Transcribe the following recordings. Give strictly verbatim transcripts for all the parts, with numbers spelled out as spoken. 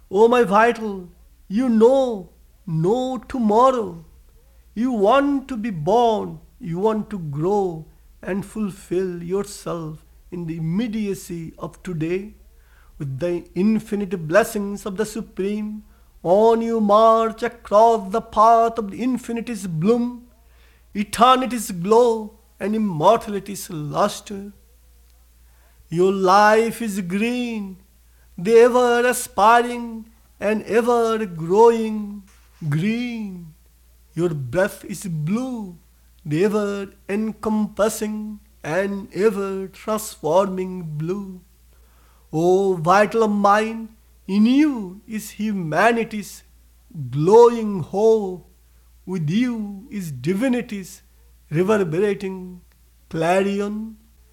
Oh, my vital, you know no tomorrow. You want to be born, you want to grow and fulfill yourself in the immediacy of today. With the infinite blessings of the Supreme, on you march across the path of the infinity's bloom, eternity's glow, and immortality's luster. Your life is green, the ever aspiring and ever growing green. Your breath is blue, the ever encompassing and ever transforming blue. O vital of mine, in you is humanity's glowing hope. With you is divinity's reverberating clarion.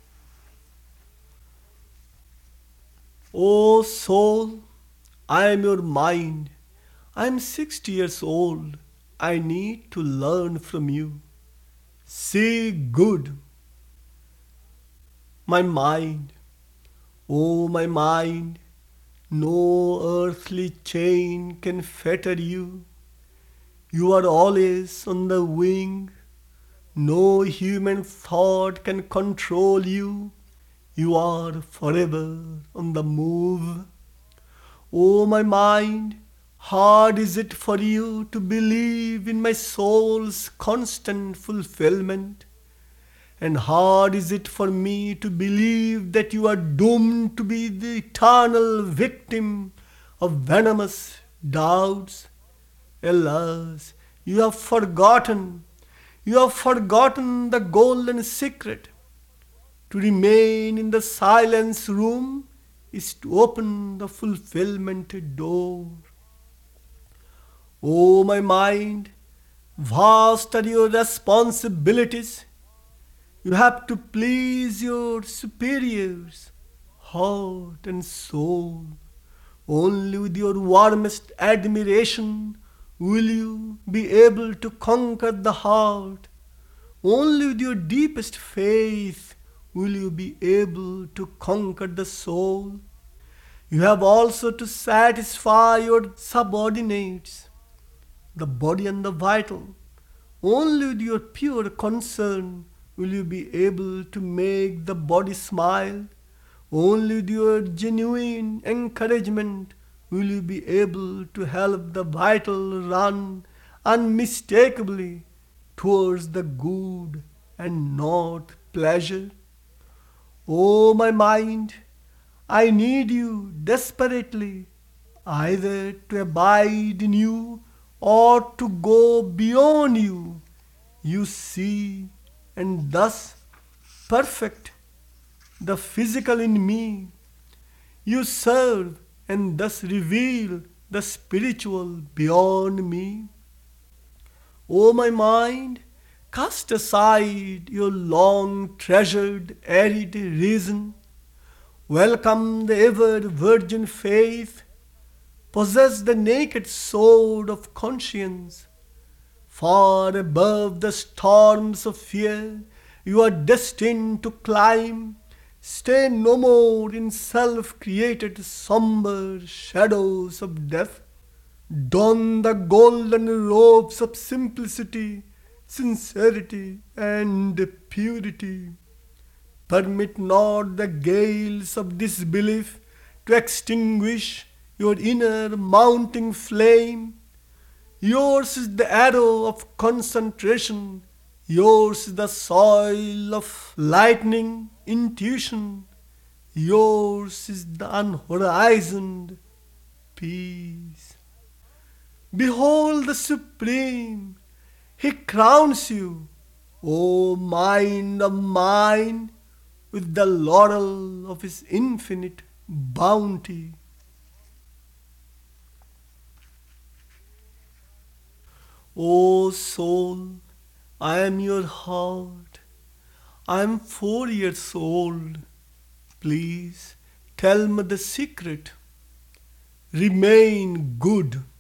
O soul, I am your mind. I am sixty years old. I need to learn from you. See good, my mind. O my mind, no earthly chain can fetter you. You are always on the wing. No human thought can control you. You are forever on the move. O my mind, hard is it for you to believe in my soul's constant fulfillment. And hard is it for me to believe that you are doomed to be the eternal victim of venomous doubts. Alas, you have forgotten, you have forgotten the golden secret. To remain in the silence room is to open the fulfillment door. O my mind, vast are your responsibilities. You have to please your superiors, heart and soul. Only with your warmest admiration will you be able to conquer the heart. Only with your deepest faith will you be able to conquer the soul. You have also to satisfy your subordinates, the body and the vital. Only with your pure concern will you be able to make the body smile. Only with your genuine encouragement will you be able to help the vital run unmistakably towards the good and not pleasure. O my mind, I need you desperately, either to abide in you or to go beyond you. You see, and thus perfect the physical in me. You serve and thus reveal the spiritual beyond me. O my mind, cast aside your long treasured arid reason. Welcome the ever virgin faith. Possess the naked sword of conscience. Far above the storms of fear you are destined to climb. Stay no more in self-created somber shadows of death. Don the golden robes of simplicity, sincerity, and purity. Permit not the gales of disbelief to extinguish your inner mounting flame. Yours is the arrow of concentration. Yours is the soil of lightning intuition. Yours is the unhorizoned peace. Behold the Supreme. He crowns you, O mind of mine, with the laurel of His infinite bounty. O soul, I am your heart. I am four years old. Please tell me the secret. Remain good.